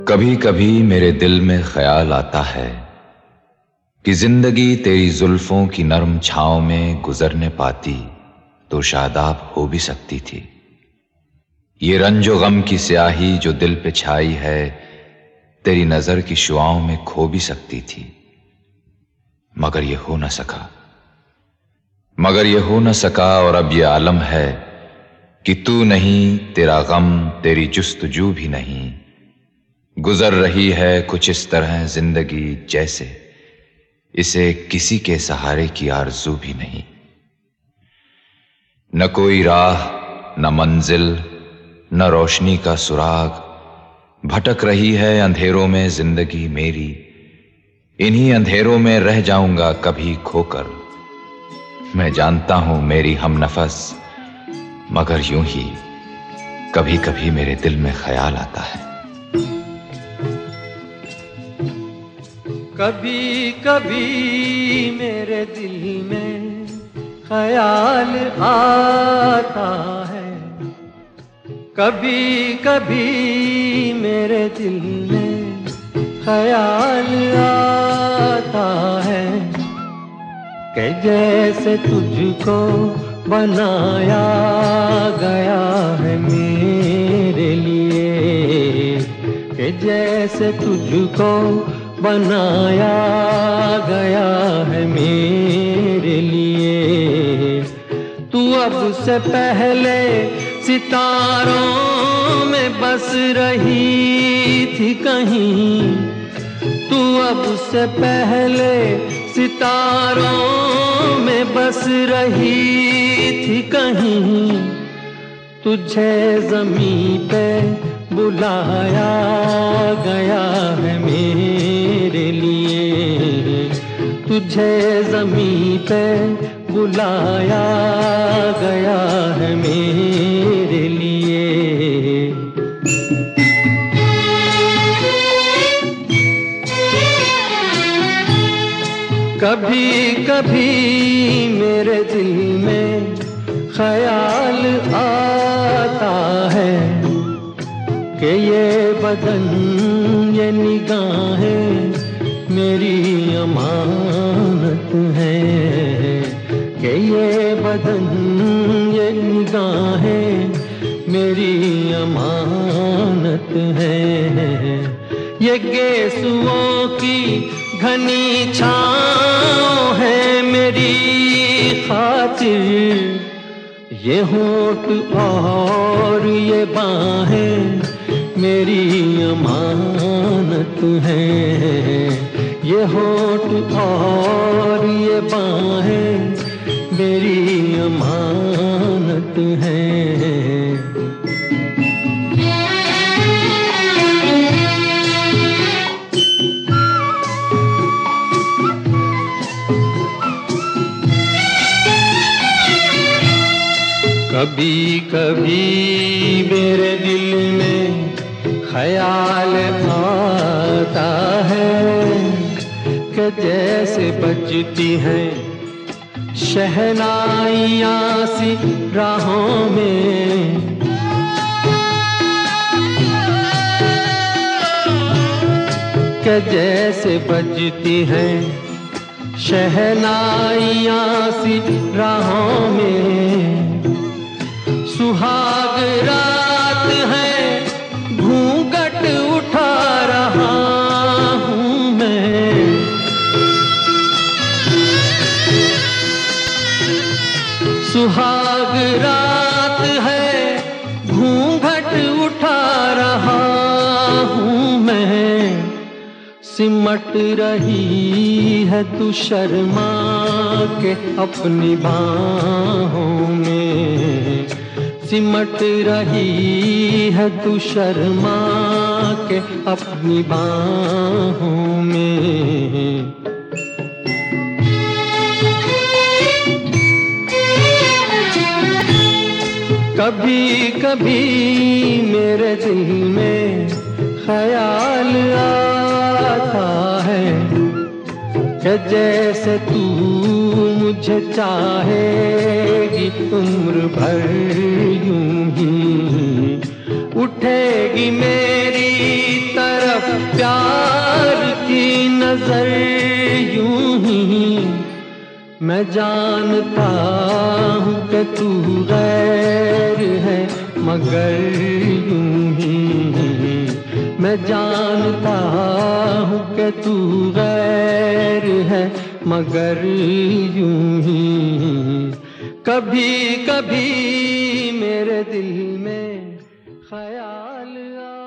कभी कभी मेरे दिल में ख्याल आता है कि जिंदगी तेरी जुल्फों की नरम छांव में गुजरने पाती तो शादाब हो भी सकती थी। ये रंजो गम की स्याही जो दिल पे छाई है तेरी नजर की शुआओं में खो भी सकती थी। मगर ये हो न सका और अब ये आलम है कि तू नहीं, तेरा गम, तेरी जुस्तजू भी नहीं। गुजर रही है कुछ इस तरह जिंदगी जैसे इसे किसी के सहारे की आरज़ू भी नहीं। न कोई राह, न मंजिल, न रोशनी का सुराग, भटक रही है अंधेरों में जिंदगी मेरी। इन्हीं अंधेरों में रह जाऊंगा कभी खोकर। मैं जानता हूं मेरी हमनफस, मगर यूं ही कभी कभी मेरे दिल में ख्याल आता है। कभी कभी मेरे दिल में ख्याल आता है, कभी कभी मेरे दिल में ख्याल आता है कि जैसे तुझको बनाया गया है मेरे लिए, कि जैसे तुझको बनाया गया है मेरे लिए। तू अब से पहले सितारों में बस रही थी कहीं, तू अब से पहले सितारों में बस रही थी कहीं। तुझे ज़मीं पे बुलाया गया है मेरे लिए, तुझे ज़मीं पे बुलाया गया है मेरे लिए। कभी कभी मेरे दिल में ख्याल आता है कि ये बदन, ये निगाहें मेरी अमानत है, कि ये बदन, ये निगाहें मेरी अमानत है। ये गेसुओं की घनी छाँव है मेरी खातिर, ये होठ और ये बाहें मेरी अमानत है। ये होठ और ये बाहें मेरी अमानत है। कभी कभी मेरे दिल में ख्याल आता है कि जैसे बजती हैं शहनाइयाँ सी राहों में, कि जैसे बजती हैं शहनाइयाँ सी राहों में। सुहाग रात है, घूंघट उठा रहा हूँ मैं, सुहाग रात है, घूंघट उठा रहा हूँ मैं। सिमट रही है तू शर्मा के अपनी बाहों में, सिमट रही है तू शर्मा के अपनी बाहों में। कभी कभी मेरे दिल में ख्याल आता है कि जैसे तू मुझे चाहेगी उम्र भर यूं ही, उठेगी मेरी तरफ तरफ प्यार की नजर यूं ही मैं जानता हूँ कि तू गैर है मगर यूं ही मैं जानता हूँ कि तू गैर है मगर यूं ही कभी कभी मेरे दिल में ख्याल